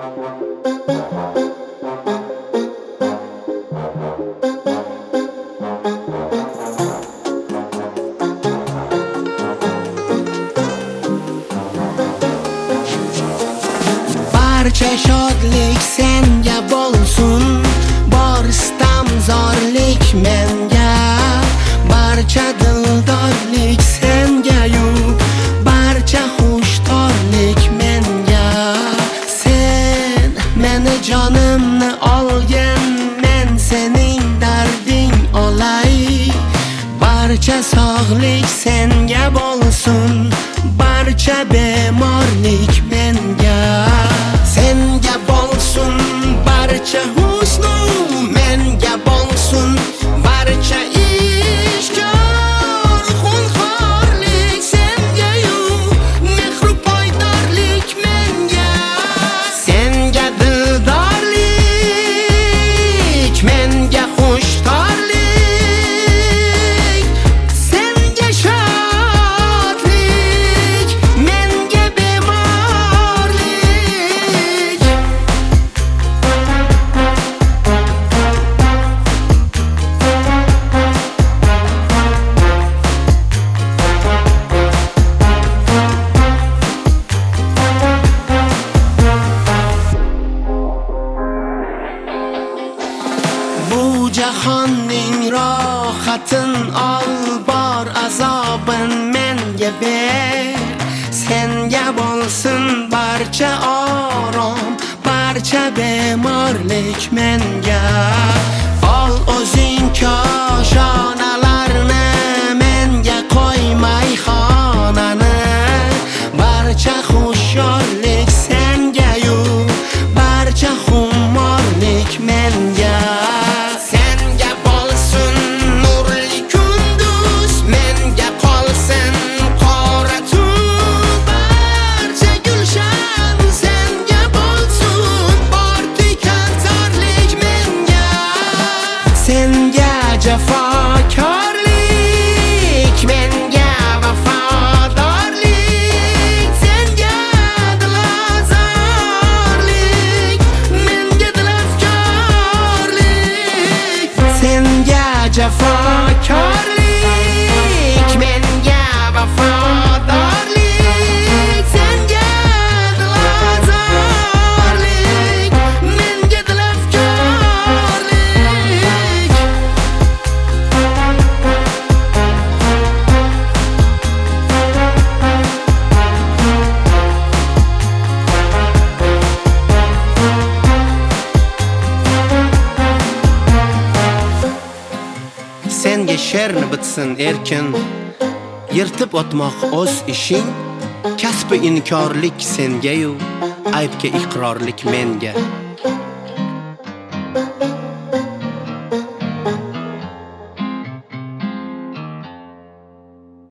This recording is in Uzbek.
Barcha shodlik senga bo'lsin, bor istamzorlik menga. Barcha dildorlik senga-yu, barcha xushtorlik menga. Sen meni jonimni olgin, men sening darding olay. Barcha sog'lik senga bo'lsin, barcha bemorlik menga. Senga bo'lsin barcha husnu, menga bo'lsin barcha ishkor. Xunxorlik senga-yu, mehru poydorlik menga. Senga dildorlik, menga xushtorlik. Senga shodlik, menga bemorlik. Bu jahonning rohatin ol, bor azobin menga ber. Senga bo'lsin barcha orom, barcha bemorlik menga. Ol o'zing koshonalarni, menga qo'ymay xonani. Barcha xushyorlik senga-yu, barcha xumorlik menga. Senga bo'lsin nurli kunduz, menga qolsin qora tun. Barcha gulshan senga bo'lsin, bor tikanzorlik menga. Senga jafokorlik, menga vafodorlik. Senga dilozorlik, menga dilafkorlik. Senga jafokorlik, menga vafodorlik. Senga dilozorlik, menga dilafkorlik. Senga she'rni bitsin erkin, yirtib o'tmoq o'z ishing. Kasbi inkorlik senga-yu, aybga iqrorlik menga.